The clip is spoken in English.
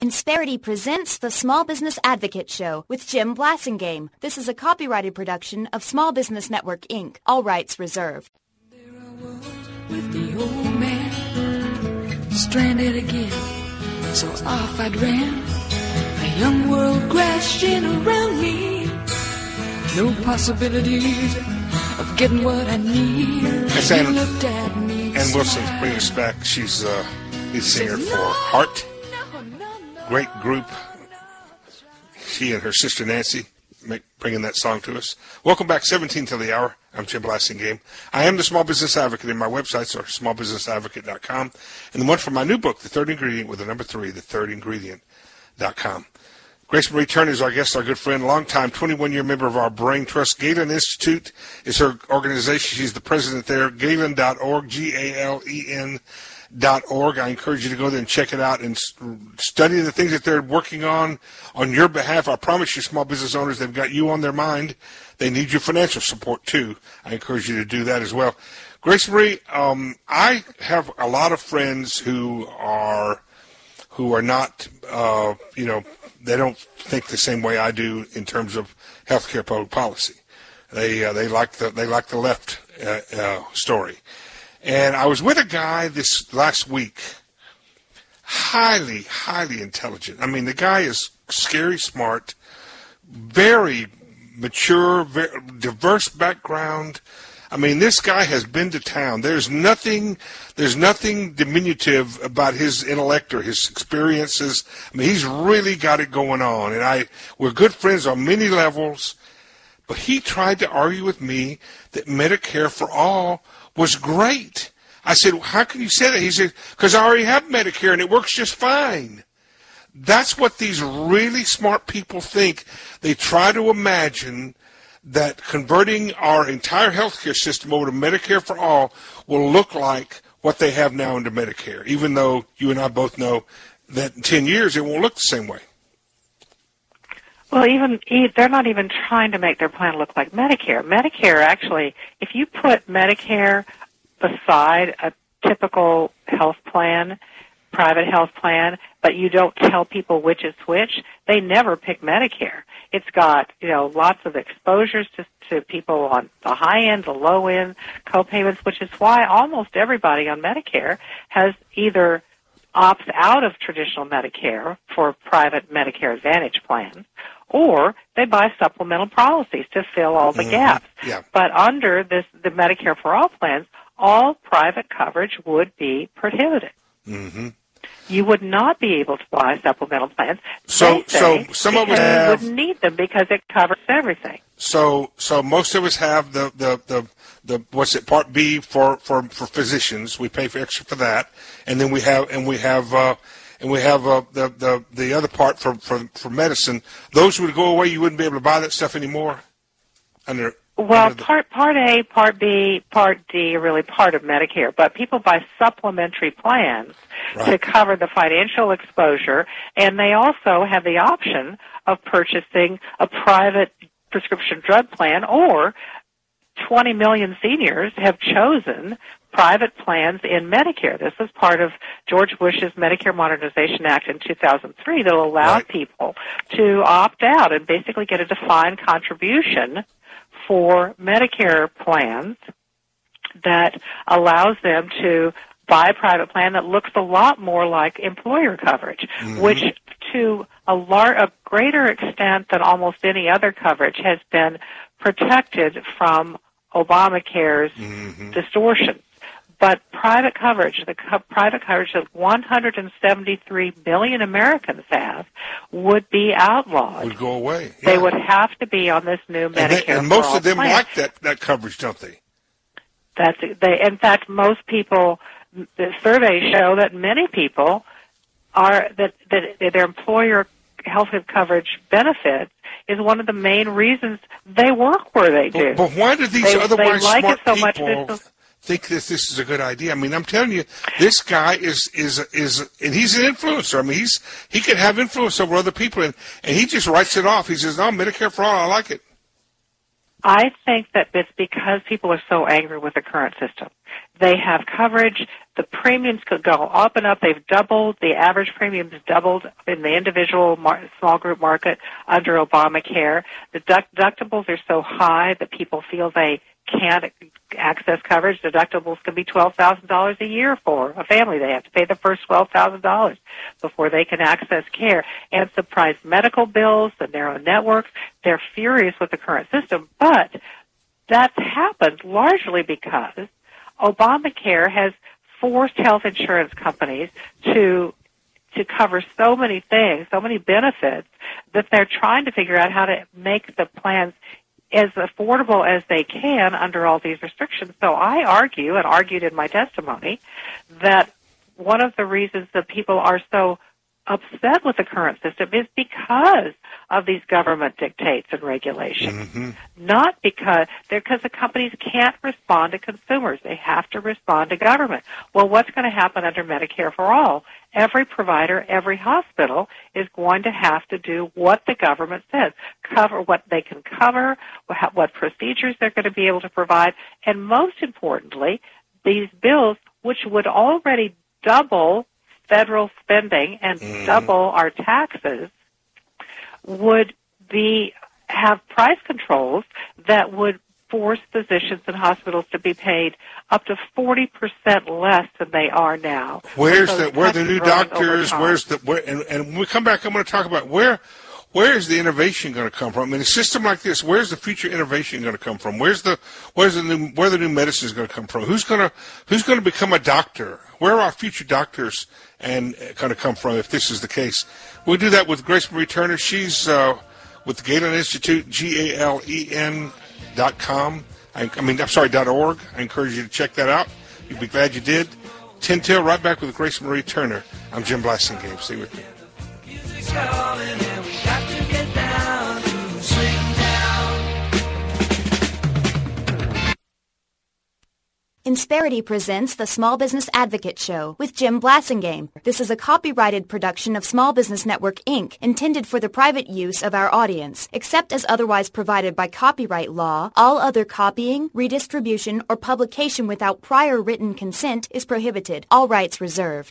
Insperity presents the Small Business Advocate Show with Jim Blasingame. This is a copyrighted production of Small Business Network, Inc. All rights reserved. There I was with the old man, stranded again, so off I ran. A young world crashing around me, no possibilities of getting what I need. That's Ann Wilson bringing us back. She's lead singer for Heart. Great group. She and her sister Nancy bringing that song to us. Welcome back, 17 till the hour. I'm Jim Blasingame. I am the Small Business Advocate, and my websites are smallbusinessadvocate.com. And the one for my new book, The Third Ingredient, with the number 3, thethirdingredient.com. Grace Marie Turner is our guest, our good friend, longtime 21-year member of our Brain Trust. Galen Institute is her organization. She's the president there, galen.org, Galen.org. I encourage you to go there and check it out and study the things that they're working on your behalf. I promise you, small business owners, they've got you on their mind. They need your financial support, too. I encourage you to do that as well. Grace Marie, I have a lot of friends who are not, they don't think the same way I do in terms of healthcare public policy. They like the left story. And I was with a guy this last week, highly, highly intelligent. I mean, the guy is scary smart, very mature, very diverse background. I mean, this guy has been to town. There's nothing diminutive about his intellect or his experiences. I mean, he's really got it going on. And we're good friends on many levels. But he tried to argue with me that Medicare for All was great. I said, well, how can you say that? He said, because I already have Medicare and it works just fine. That's what these really smart people think. They try to imagine that converting our entire healthcare system over to Medicare for All will look like what they have now under Medicare, even though you and I both know that in 10 years it won't look the same way. Well, they're not even trying to make their plan look like Medicare. Medicare, actually, if you put Medicare beside a typical health plan, private health plan, but you don't tell people which is which, they never pick Medicare. It's got, lots of exposures to people on the high end, the low end, co-payments, which is why almost everybody on Medicare has either opts out of traditional Medicare for private Medicare Advantage plans, or they buy supplemental policies to fill all the gaps. Yeah. But under the Medicare for All plans, all private coverage would be prohibited. Mm-hmm. You would not be able to buy supplemental plans. So some of us you wouldn't need them because it covers everything. So most of us have the Part B for physicians. We pay for extra for that, and then we have the other part for medicine. Those would go away. You wouldn't be able to buy that stuff anymore. Part A, Part B, Part D are really part of Medicare, but people buy supplementary plans to cover the financial exposure, and they also have the option of purchasing a private prescription drug plan, or 20 million seniors have chosen private plans in Medicare. This was part of George Bush's Medicare Modernization Act in 2003 that allowed people to opt out and basically get a defined contribution for Medicare plans that allows them to buy a private plan that looks a lot more like employer coverage, which to a greater extent than almost any other coverage has been protected from Obamacare's distortions. But private coverage, private coverage that 173 million Americans have, would be outlawed. Would go away. Yeah. They would have to be on this new Medicare. And most of them plan. like that coverage, don't they? In fact, most people, the surveys show that many people are that their employer health coverage benefits is one of the main reasons they work where they do. But why do these otherwise like smart it so people much think this is a good idea? I mean, I'm telling you, this guy is and he's an influencer. I mean, he could have influence over other people, and he just writes it off. He says, "No, Medicare for All, I like it." I think that it's because people are so angry with the current system. They have coverage. The premiums could go up and up. They've doubled. The average premiums doubled in the individual small group market under Obamacare. The deductibles are so high that people feel they can't access coverage. Deductibles can be $12,000 a year for a family. They have to pay the first $12,000 before they can access care. And surprise medical bills, the narrow networks, they're furious with the current system. But that's happened largely because Obamacare has forced health insurance companies to cover so many things, so many benefits, that they're trying to figure out how to make the plans as affordable as they can under all these restrictions. So I argue, and argued in my testimony, that one of the reasons that people are so upset with the current system is because of these government dictates and regulations. Not because the companies can't respond to consumers. They have to respond to government. Well, what's going to happen under Medicare for All? Every provider, every hospital is going to have to do what the government says, cover what they can cover, what procedures they're going to be able to provide, and most importantly, these bills, which would already double federal spending and double our taxes, would have price controls that would force physicians and hospitals to be paid up to 40% less than they are now. Where the new doctors? And when we come back, I'm going to talk about where is the innovation going to come from? In a system like this, where's the future innovation going to come from? Where the new medicine is going to come from? Who's going to become a doctor? Where are our future doctors and going to come from if this is the case? We'll do that with Grace Marie Turner. She's with the Galen Institute, GALEN.com. .org. I encourage you to check that out. You'll be glad you did. 10 till, right back with Grace Marie Turner. I'm Jim Blasingame. Stay with me. Music's calling and we got to get down to swing down. Insperity presents the Small Business Advocate Show with Jim Blasingame. This is a copyrighted production of Small Business Network, Inc., intended for the private use of our audience. Except as otherwise provided by copyright law, all other copying, redistribution, or publication without prior written consent is prohibited. All rights reserved.